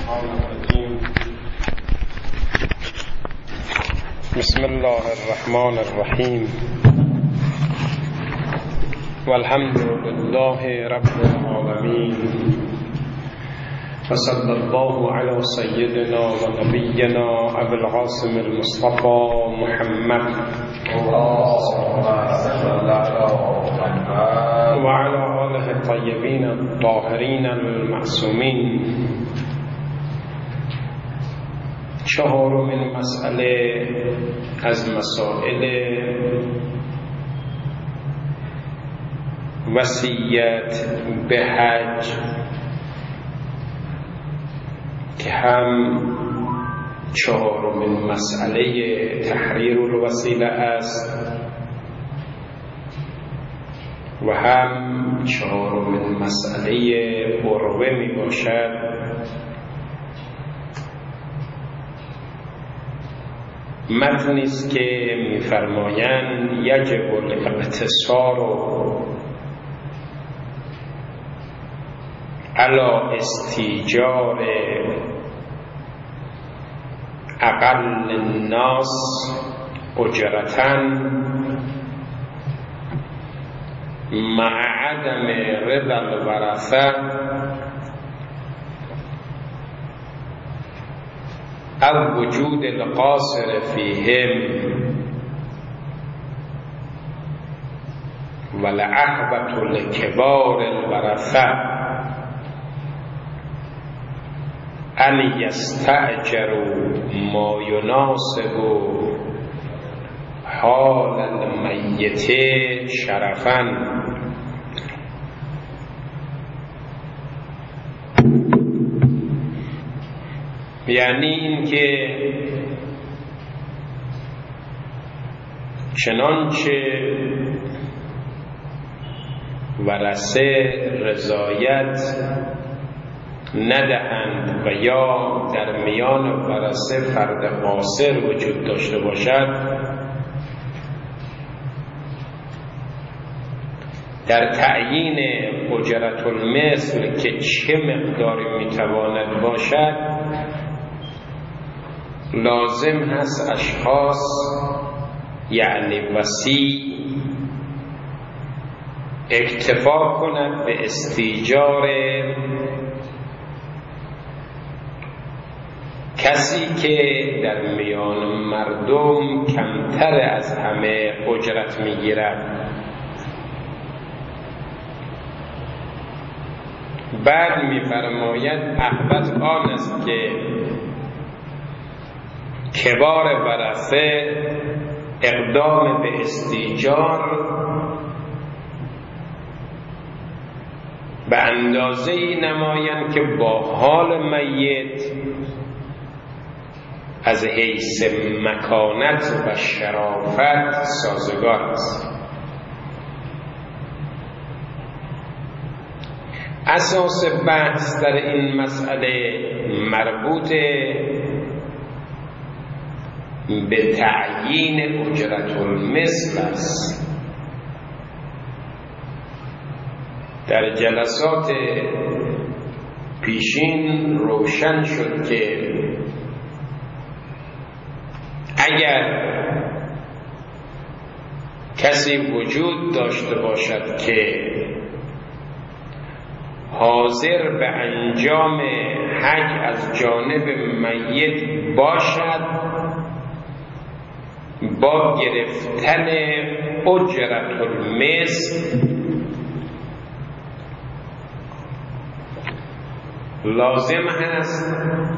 الشيطان الرجيم. بسم الله الرحمن الرحيم. والحمد لله رب العالمين، وصلى الله على سيدنا ونبينا أبي القاسم المصطفى محمد وعلى آله الطيبين الطاهرين المعصومين. چهارمین مسئله از مسائل وصیت به حج که هم چهارمین مسئله تحریر الوسیله است و هم چهارمین مسئله قربه می باشد. متنی است که می‌فرمایند یجب الاقتصار علی استیجار اقل الناس اجرةً مع عدم رضا الورثه او وجود القاصر فیهم ولعهبة لکبار الورثه ان یستأجروا ما یناسب حال المیت شرفاً. یعنی این که چنانچه ورثه رضایت ندهند و یا در میان ورثه فرد قاصر وجود داشته باشد، در تعیین اجرت المثل که چه مقداری میتواند باشد لازم هست اشخاص یعنی وصی اکتفا کند به استیجار کسی که در میان مردم کمتر از همه اجرت میگیرد. بعد میفرماید احبت آن است که کبار ورثه اقدام به استیجار به اندازه‌ای نمایند که با حال میت از حیث مکانت و شرافت سازگار است. اساس بحث در این مسئله مربوط به تعیین اجرت المثل است. در جلسات پیشین روشن شد که اگر کسی وجود داشته باشد که حاضر به انجام حج از جانب میت باشد، با گرفتن اجرت المثل لازم هست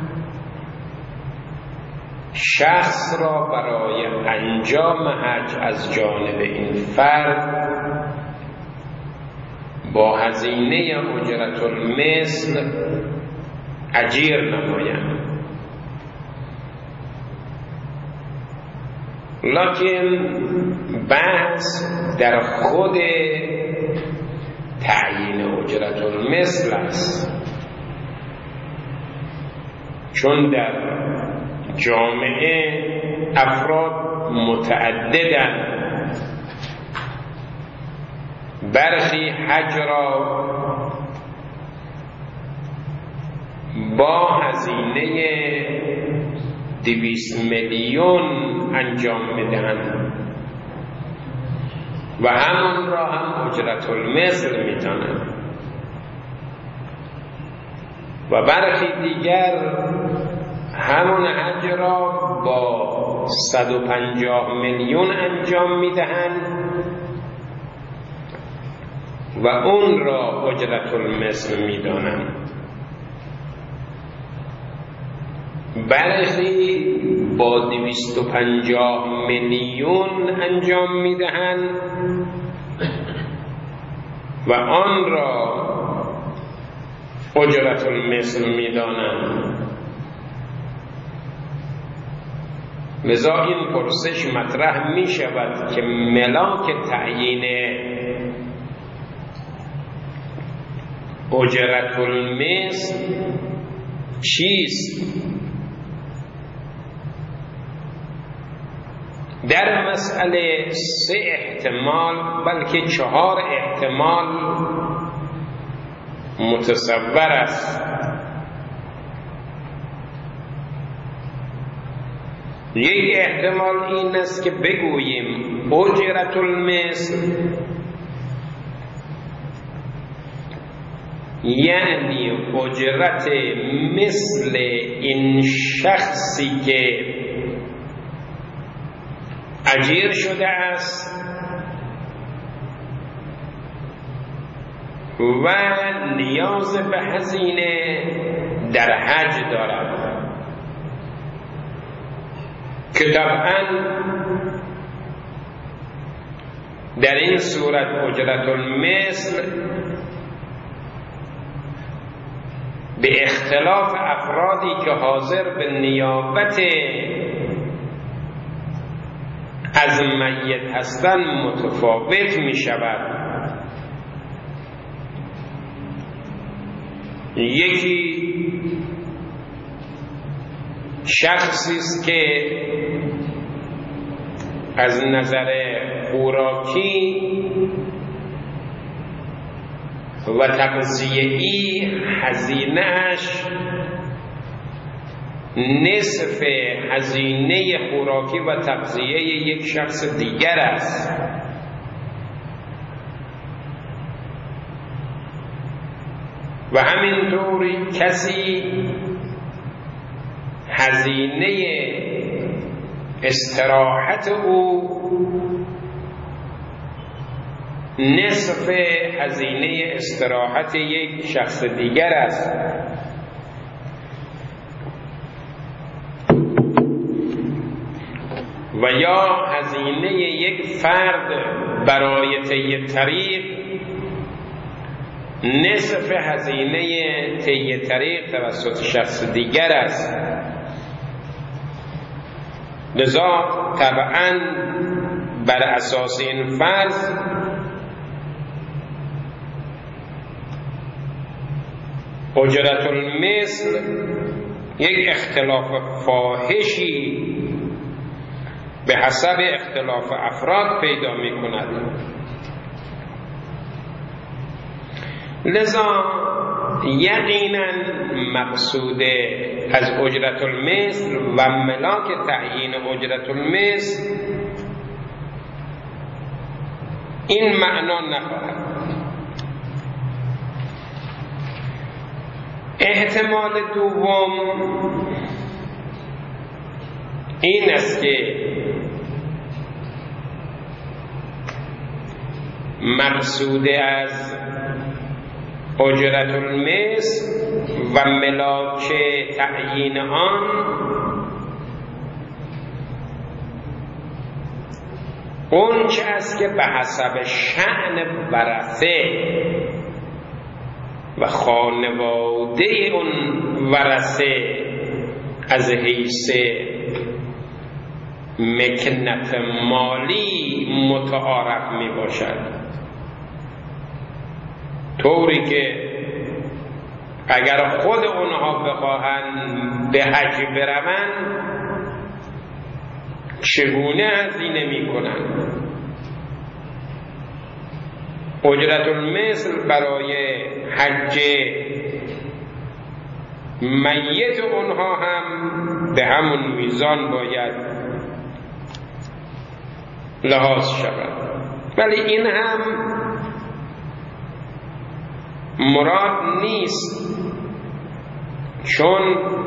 شخص را برای انجام حج از جانب این فرد با هزینه اجرت المثل اجیر نمایند. لکن بحث در خود تعیین اجرت المثل است، چون در جامعه افراد متعددند. برخی حج را با هزینه 200 میلیون انجام میدهند و همون را هم اجرت المثل میدانند و برخی دیگر همون حج را با 150 میلیون انجام میدهند و اون را اجرت المثل میدانند. برخی با 250 میلیون انجام میدهند و آن را اجرت المثل میدانند. لذا این پرسش مطرح می شود که ملاک تعیین اجرت المثل چیست؟ در مسئله 3 احتمال بلکه 4 احتمال متصور است. یک احتمال این است که بگوییم اجرت المثل یعنی اجرت مثل این شخصی که اجیر شده است و نیاز به هزینه در حج دارد که طبعا در این صورت اجرت المثل به اختلاف افرادی که حاضر به نیابت از میت هستند متفاوت می شود. یکی شخصی است که از نظر خوراکی و تغذیه‌ای هزینه‌اش نصف هزینه خوراکی و تغذیه یک شخص دیگر است. و همینطور کسی هزینه استراحت او نصف هزینه استراحت یک شخص دیگر است. و یا هزینه یک فرد برای طی طریق نصف هزینه طی طریق توسط شخص دیگر است. لذا طبعا بر اساس این فرض اجرت المثل یک اختلاف فاحشی به حسب اختلاف افراد پیدا می کند. لذا یقینا مقصود از اجرت المثل و ملاک تعیین اجرت المثل این معنا نخواهد. احتمال دوم این است که مقصود از اجرت المثل و ملاک تعیین آن اون چه است که به حسب شأن ورثه و خانواده اون ورثه از حیث مکنت مالی متعارف می باشد، طوری که اگر خود اونها بخواهند به حج بروند چگونه هزینه می کنند. اجرت المثل برای حج میت اونها هم به همون میزان باید لحاظ شود. ولی این هم مراد نیست، چون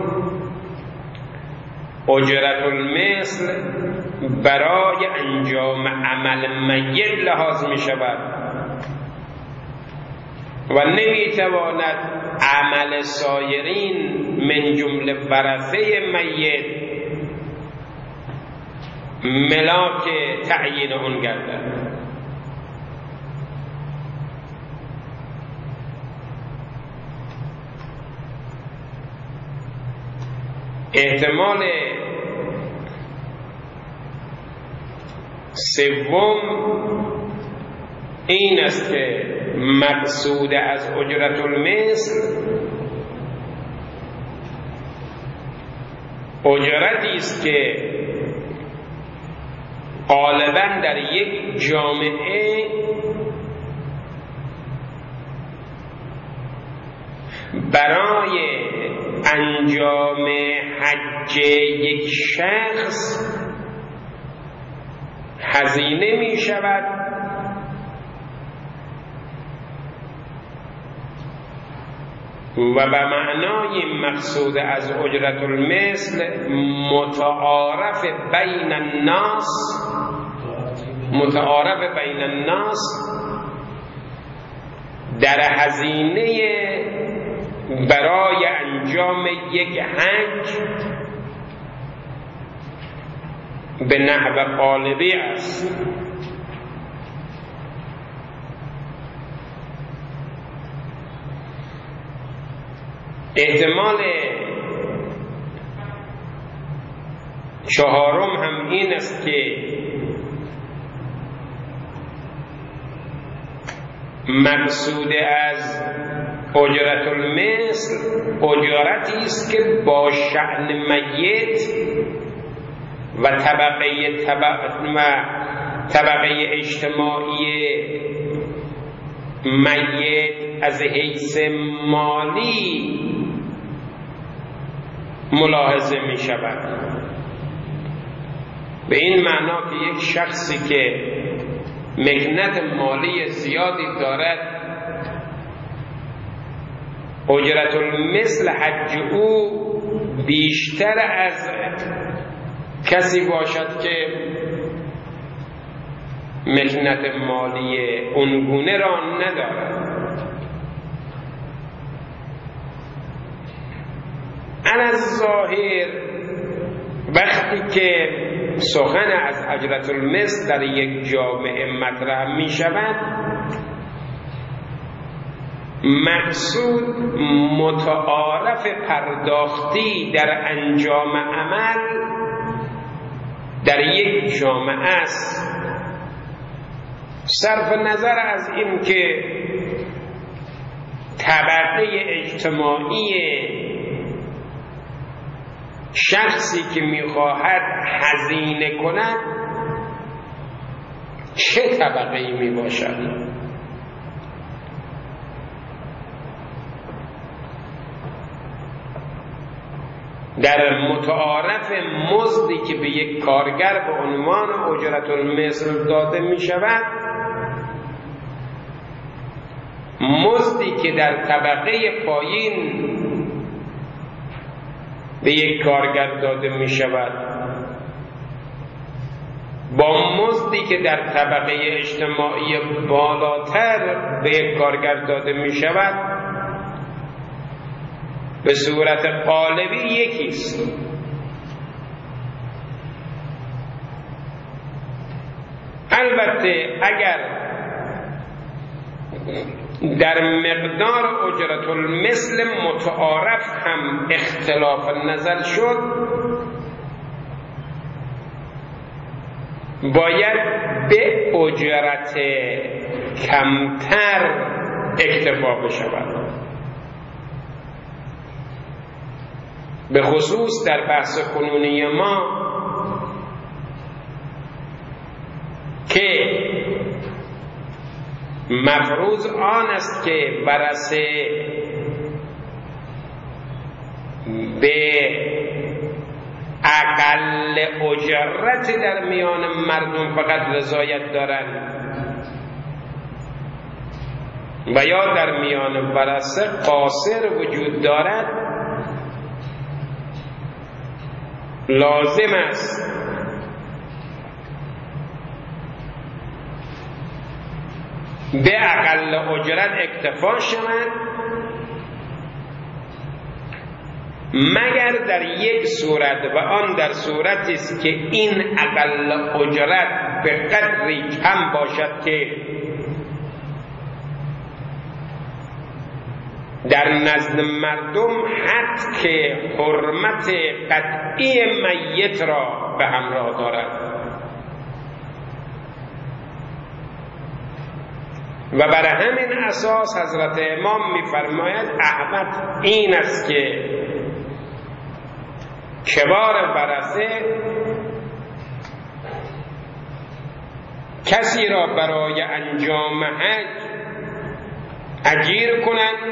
اجرت المثل برای انجام عمل میت لحاظ می شود و نمی تواند عمل سایرین من جمله ورثه میت ملاک تعیین اون گردد. احتمال سوم این است که مقصود از اجرت المثل اجرتی است که غالباً در یک جامعه برای انجام حج یک شخص هزینه می شود و به معنای مقصود از اجرت المثل متعارف بین الناس در هزینه برای انجام یک حج به نحو غالبی است. احتمال چهارم هم این است که مقصود از اجرت المثل اجرتی است که با شأن میت و طبقه اجتماعی میت از حیث مالی ملاحظه می شود. به این معنا که یک شخصی که مکنت مالی زیادی دارد اجرت المثل حج او بیشتر از کسی باشد که مکنت مالی اونگونه را ندارد. از ظاهر وقتی که سخن از اجرت المثل در یک جامعه مطرح می شود مقصود متعارف پرداختی در انجام عمل در یک جامعه است، صرف نظر از این که طبقه اجتماعی شخصی که میخواهد هزینه کند چه طبقه‌ای میباشد. در متعارف مزدی که به یک کارگر به عنوان اجرت المثل داده می شود، مزدی که در طبقه پایین به یک کارگر داده می شود با مزدی که در طبقه اجتماعی بالاتر به یک کارگر داده می شود به صورت قالبی یکیست. البته اگر در مقدار اجرت المثل متعارف هم اختلاف نظر شد باید به اجرت کمتر اکتفا بشود، به خصوص در بحث کنونی ما که مفروض آن است که ورثه به اقل اجرت در میان مردم فقط رضایت دارند و یا در میان ورثه قاصر وجود دارد، لازم است به اقل اجرت اکتفا شود، مگر در یک صورت و آن در صورتی است که این اقل اجرت به قدری کم باشد که در نزد مردم حد که حرمت قطعی میت را به همراه دارد. و بر همین اساس حضرت امام می‌فرماید احمد این است که کبار ورثه کسی را برای انجام حج اجیر کنند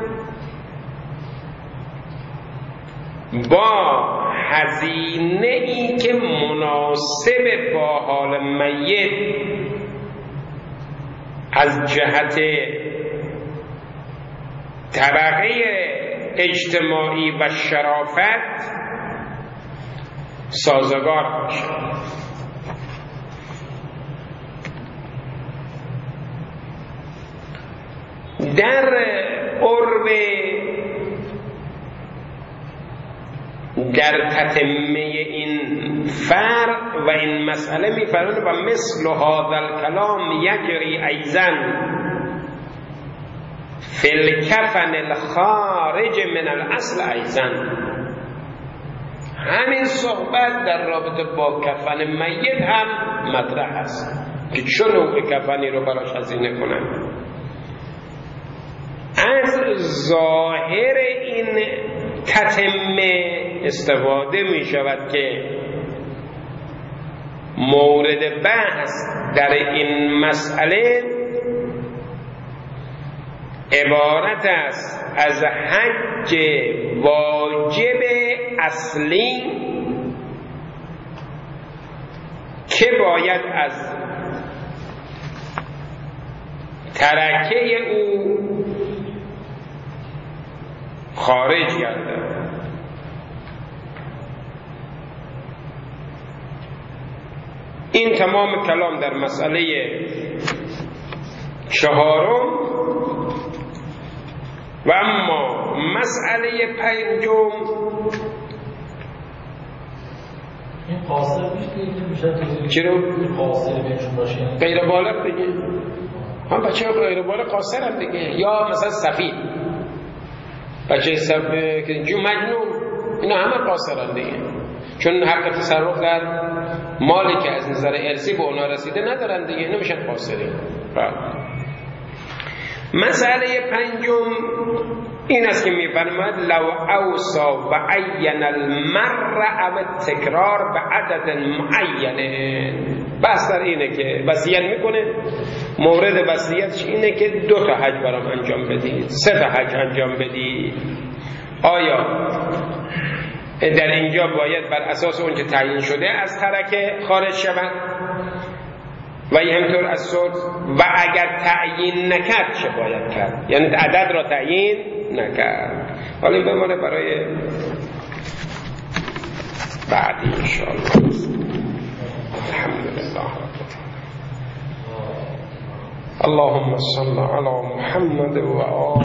با هزینه ای که مناسب با حال میت از جهت طبقه اجتماعی و شرافت سازگار باشد. در عرب در تتمه این فرق و این مسئله می‌فرماید و مثل هذا الکلام یجری ایضا فی الکفن الخارج من الاصل ایضا، همین صحبت در رابطه با کفن میت هم مطرح است که چه نوع کفنی رو براش هزینه کنند. از ظاهر این تتمه استفاده می شود که مورد بحث در این مسئله عبارت است از حج واجب اصلی که باید از ترکه او خارج گردد. این تمام کلام در مسئله چهارم. و اما مسئله پنجم، این قاصر میشه چرا؟ قاصر بهشون باشه غیر بالغ دیگه، هم بچه غیر بالغ قاصر هم دیگه، یا مثلا سفید بچه سفید که جو مجنون، اینا همه قاصر هم دیگه، چون حق تصرف در مالی که از نظر ارثی به اونا رسیده ندارن دیگه، اینا میشن قاصری. مسئله پنجم این است که می‌فرماید لو اوصا و عین المر او تکرار به عدد معین. بحث در اینه که وصیت میکنه، مورد وصیتش اینه که 2 تا حج برام انجام بدید، 3 تا حج انجام بدید. آیا در اینجا باید بر اساس اون که تعیین شده از ترکه خارج شود و همینطور از صد، و اگر تعیین نکرد چه باید کرد؟ یعنی عدد را تعیین نکرد. حالا این بمانه برای بعدی انشاءالله. الحمدلله اللهم صل علی محمد و آل